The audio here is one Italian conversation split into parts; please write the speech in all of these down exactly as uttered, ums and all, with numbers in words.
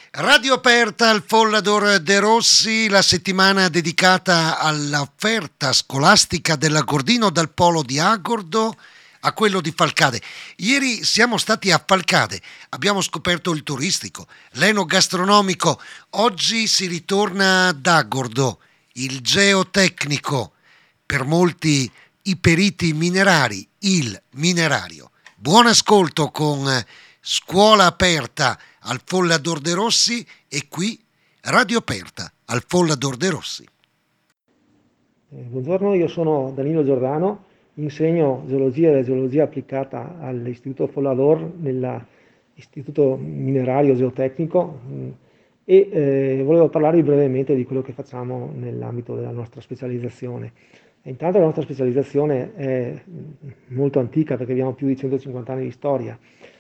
Radio aperta al Follador De Rossi, la settimana dedicata all'offerta scolastica dell'Agordino, dal polo di Agordo a quello di Falcade. Ieri siamo stati a Falcade, abbiamo scoperto il turistico, l'enogastronomico. Oggi si ritorna ad Agordo, il geotecnico, per molti i periti minerari, il minerario. Buon ascolto con Scuola aperta al Follador De Rossi e qui Radio aperta al Follador De Rossi. Eh, buongiorno, io sono Danilo Giordano, insegno geologia e geologia applicata all'Istituto Follador, nell'Istituto Minerario Geotecnico mh, e eh, volevo parlarvi brevemente di quello che facciamo nell'ambito della nostra specializzazione. E intanto la nostra specializzazione è molto antica perché abbiamo più di centocinquanta anni di storia.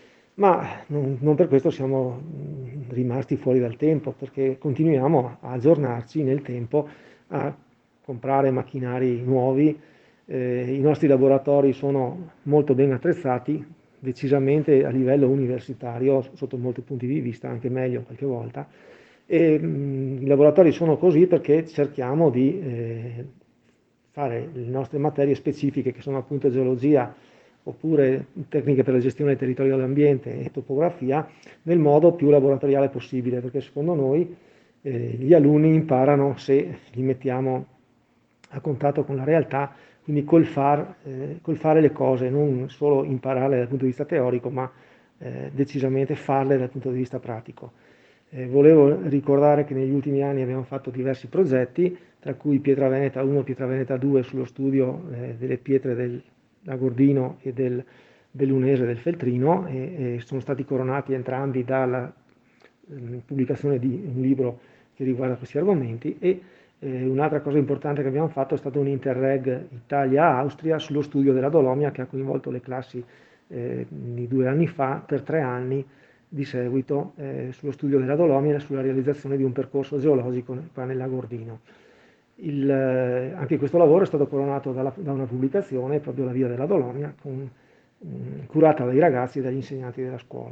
Ma non, non per questo siamo rimasti fuori dal tempo, perché continuiamo a aggiornarci nel tempo, a comprare macchinari nuovi. Eh, I nostri laboratori sono molto ben attrezzati, decisamente a livello universitario, sotto molti punti di vista, anche meglio qualche volta. E, mh, i laboratori sono così perché cerchiamo di eh, fare le nostre materie specifiche, che sono appunto geologia, oppure tecniche per la gestione del territorio dell'ambiente e topografia, nel modo più laboratoriale possibile, perché secondo noi eh, gli alunni imparano se li mettiamo a contatto con la realtà, quindi col, far, eh, col fare le cose, non solo impararle dal punto di vista teorico, ma eh, decisamente farle dal punto di vista pratico. Eh, volevo ricordare che negli ultimi anni abbiamo fatto diversi progetti, tra cui Pietra Veneta uno, Pietra Veneta due, sullo studio eh, delle pietre del Agordino e del Bellunese del Feltrino, e, e sono stati coronati entrambi dalla eh, pubblicazione di un libro che riguarda questi argomenti. E eh, un'altra cosa importante che abbiamo fatto è stato un Interreg Italia-Austria sullo studio della Dolomia, che ha coinvolto le classi eh, di due anni fa per tre anni di seguito eh, sullo studio della Dolomia e sulla realizzazione di un percorso geologico qua nell'Agordino. Il, eh, anche questo lavoro è stato coronato dalla, da una pubblicazione, proprio La Via della Dolomia, con, mh, curata dai ragazzi e dagli insegnanti della scuola.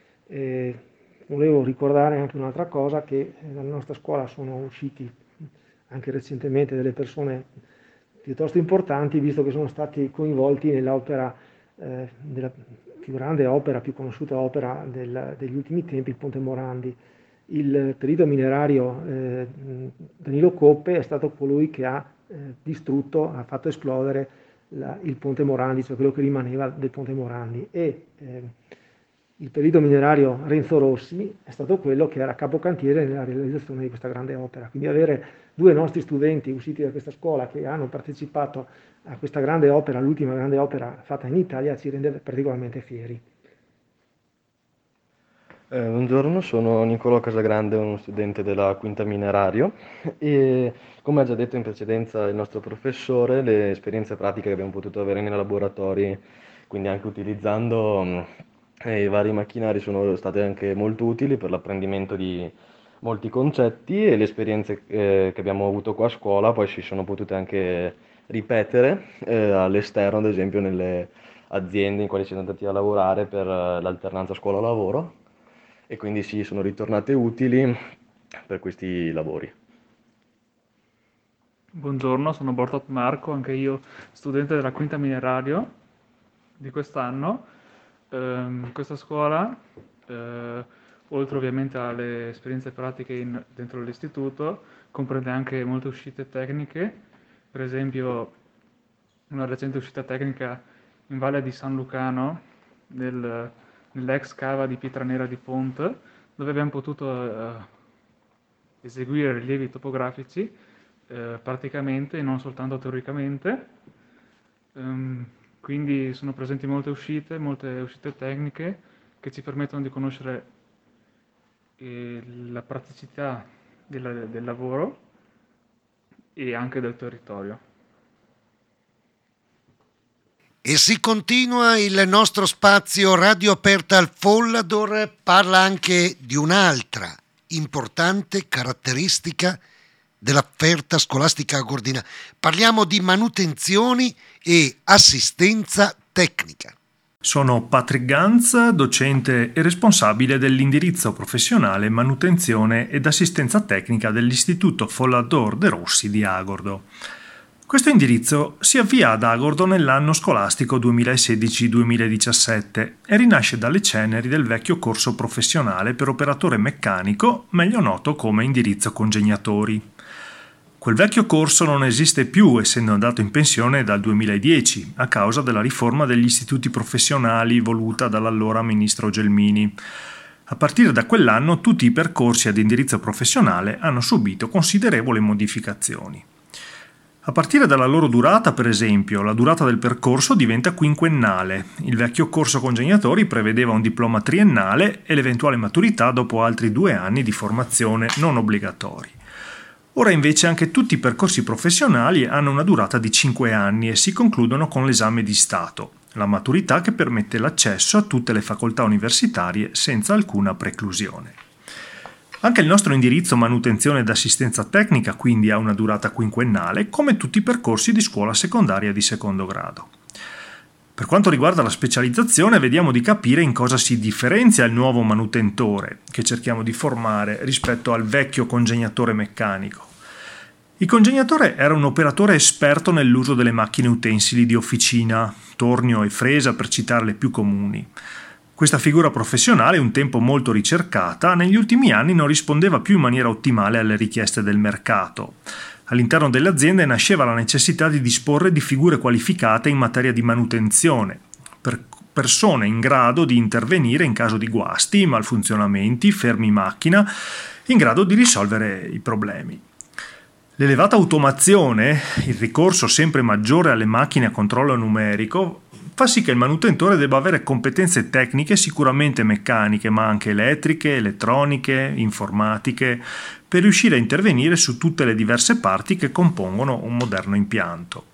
E volevo ricordare anche un'altra cosa, che dalla nostra scuola sono usciti anche recentemente delle persone piuttosto importanti, visto che sono stati coinvolti nell'opera, eh, della più grande opera, più conosciuta opera del, degli ultimi tempi, il Ponte Morandi. Il perito minerario eh, Danilo Coppe è stato colui che ha eh, distrutto, ha fatto esplodere la, il Ponte Morandi, cioè quello che rimaneva del Ponte Morandi, e eh, il perito minerario Renzo Rossi è stato quello che era capocantiere nella realizzazione di questa grande opera. Quindi avere due nostri studenti usciti da questa scuola che hanno partecipato a questa grande opera, l'ultima grande opera fatta in Italia, ci rende particolarmente fieri. Eh, buongiorno, sono Nicolò Casagrande, uno studente della quinta minerario e come ha già detto in precedenza il nostro professore, le esperienze pratiche che abbiamo potuto avere nei laboratori, quindi anche utilizzando mh, eh, i vari macchinari, sono state anche molto utili per l'apprendimento di molti concetti, e le esperienze eh, che abbiamo avuto qua a scuola poi si sono potute anche ripetere eh, all'esterno, ad esempio nelle aziende in quali siamo andati a lavorare per eh, l'alternanza scuola-lavoro, e quindi sì, sono ritornate utili per questi lavori. Buongiorno, sono Bortot Marco, anche io studente della quinta minerario di quest'anno. Ehm, questa scuola, eh, oltre ovviamente alle esperienze pratiche in- dentro l'istituto, comprende anche molte uscite tecniche, per esempio una recente uscita tecnica in Valle di San Lucano, nel- nell'ex cava di Pietra Nera di Ponte, dove abbiamo potuto eh, eseguire rilievi topografici eh, praticamente e non soltanto teoricamente. Ehm, quindi sono presenti molte uscite, molte uscite tecniche che ci permettono di conoscere eh, la praticità del, del lavoro e anche del territorio. E si continua il nostro spazio Radio aperta al Follador, parla anche di un'altra importante caratteristica dell'offerta scolastica agordina. Parliamo di manutenzioni e assistenza tecnica. Sono Patrick Ganz, docente e responsabile dell'indirizzo professionale manutenzione ed assistenza tecnica dell'Istituto Follador de' Rossi di Agordo. Questo indirizzo si avvia ad Agordo nell'anno scolastico duemilasedici duemiladiciassette e rinasce dalle ceneri del vecchio corso professionale per operatore meccanico, meglio noto come indirizzo congegnatori. Quel vecchio corso non esiste più, essendo andato in pensione dal duemiladieci, a causa della riforma degli istituti professionali voluta dall'allora ministro Gelmini. A partire da quell'anno tutti i percorsi ad indirizzo professionale hanno subito considerevoli modificazioni. A partire dalla loro durata, per esempio, la durata del percorso diventa quinquennale. Il vecchio corso congegnatori prevedeva un diploma triennale e l'eventuale maturità dopo altri due anni di formazione non obbligatori. Ora invece anche tutti i percorsi professionali hanno una durata di cinque anni e si concludono con l'esame di Stato, la maturità che permette l'accesso a tutte le facoltà universitarie senza alcuna preclusione. Anche il nostro indirizzo manutenzione ed assistenza tecnica quindi ha una durata quinquennale, come tutti i percorsi di scuola secondaria di secondo grado. Per quanto riguarda la specializzazione, vediamo di capire in cosa si differenzia il nuovo manutentore che cerchiamo di formare rispetto al vecchio congegnatore meccanico. Il congegnatore era un operatore esperto nell'uso delle macchine utensili di officina, tornio e fresa per citare le più comuni. Questa figura professionale, un tempo molto ricercata, negli ultimi anni non rispondeva più in maniera ottimale alle richieste del mercato. All'interno delle aziende nasceva la necessità di disporre di figure qualificate in materia di manutenzione, per persone in grado di intervenire in caso di guasti, malfunzionamenti, fermi macchina, in grado di risolvere i problemi. L'elevata automazione, il ricorso sempre maggiore alle macchine a controllo numerico, fa sì che il manutentore debba avere competenze tecniche sicuramente meccaniche, ma anche elettriche, elettroniche, informatiche, per riuscire a intervenire su tutte le diverse parti che compongono un moderno impianto.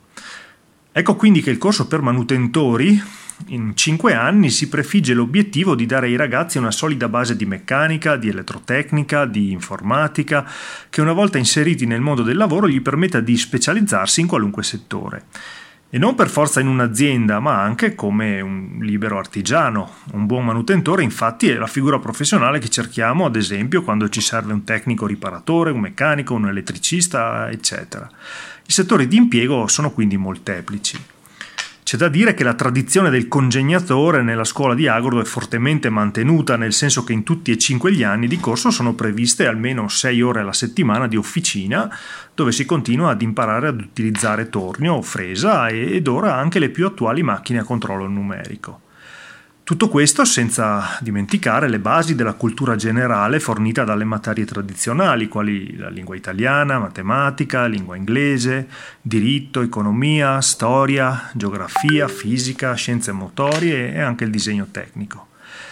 Ecco quindi che il corso per manutentori in cinque anni si prefigge l'obiettivo di dare ai ragazzi una solida base di meccanica, di elettrotecnica, di informatica, che una volta inseriti nel mondo del lavoro gli permetta di specializzarsi in qualunque settore. E non per forza in un'azienda, ma anche come un libero artigiano. Un buon manutentore, infatti, è la figura professionale che cerchiamo, ad esempio, quando ci serve un tecnico riparatore, un meccanico, un elettricista, eccetera. I settori di impiego sono quindi molteplici. C'è da dire che la tradizione del congegnatore nella scuola di Agordo è fortemente mantenuta, nel senso che in tutti e cinque gli anni di corso sono previste almeno sei ore alla settimana di officina, dove si continua ad imparare ad utilizzare tornio o fresa ed ora anche le più attuali macchine a controllo numerico. Tutto questo senza dimenticare le basi della cultura generale fornita dalle materie tradizionali, quali la lingua italiana, matematica, lingua inglese, diritto, economia, storia, geografia, fisica, scienze motorie e anche il disegno tecnico.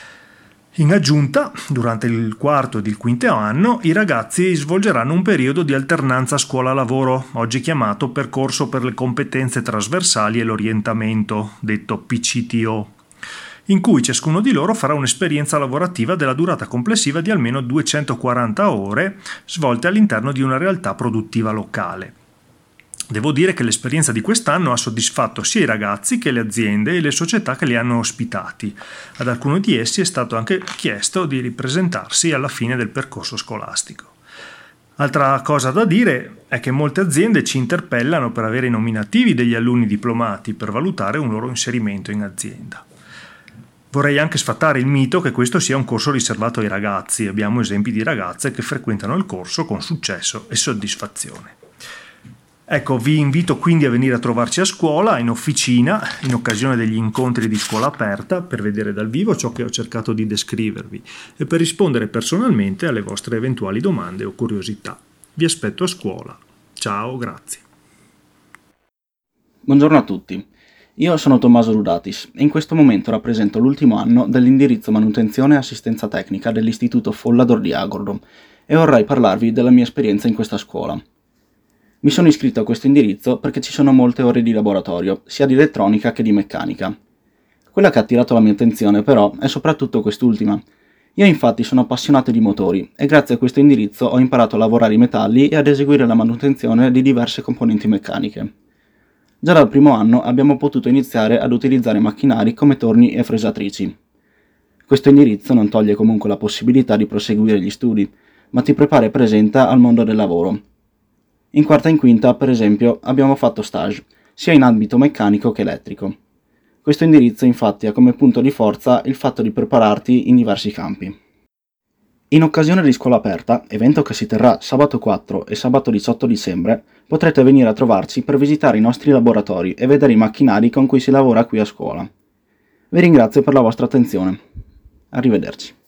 In aggiunta, durante il quarto ed il quinto anno, i ragazzi svolgeranno un periodo di alternanza scuola-lavoro, oggi chiamato Percorso per le competenze trasversali e l'orientamento, detto P C T O, in cui ciascuno di loro farà un'esperienza lavorativa della durata complessiva di almeno duecentoquaranta ore, svolte all'interno di una realtà produttiva locale. Devo dire che l'esperienza di quest'anno ha soddisfatto sia i ragazzi che le aziende e le società che li hanno ospitati. Ad alcuni di essi è stato anche chiesto di ripresentarsi alla fine del percorso scolastico. Altra cosa da dire è che molte aziende ci interpellano per avere i nominativi degli alunni diplomati per valutare un loro inserimento in azienda. Vorrei anche sfatare il mito che questo sia un corso riservato ai ragazzi. Abbiamo esempi di ragazze che frequentano il corso con successo e soddisfazione. Ecco, vi invito quindi a venire a trovarci a scuola, in officina, in occasione degli incontri di scuola aperta, per vedere dal vivo ciò che ho cercato di descrivervi e per rispondere personalmente alle vostre eventuali domande o curiosità. Vi aspetto a scuola. Ciao, grazie. Buongiorno a tutti. Io sono Tommaso Rudatis e in questo momento rappresento l'ultimo anno dell'indirizzo manutenzione e assistenza tecnica dell'Istituto Follador di Agordo e vorrei parlarvi della mia esperienza in questa scuola. Mi sono iscritto a questo indirizzo perché ci sono molte ore di laboratorio, sia di elettronica che di meccanica. Quella che ha attirato la mia attenzione però è soprattutto quest'ultima. Io infatti sono appassionato di motori e grazie a questo indirizzo ho imparato a lavorare i metalli e ad eseguire la manutenzione di diverse componenti meccaniche. Già dal primo anno abbiamo potuto iniziare ad utilizzare macchinari come torni e fresatrici. Questo indirizzo non toglie comunque la possibilità di proseguire gli studi, ma ti prepara e presenta al mondo del lavoro. In quarta e in quinta, per esempio, abbiamo fatto stage, sia in ambito meccanico che elettrico. Questo indirizzo infatti ha come punto di forza il fatto di prepararti in diversi campi. In occasione di Scuola Aperta, evento che si terrà sabato quattro e sabato diciotto dicembre, potrete venire a trovarci per visitare i nostri laboratori e vedere i macchinari con cui si lavora qui a scuola. Vi ringrazio per la vostra attenzione. Arrivederci.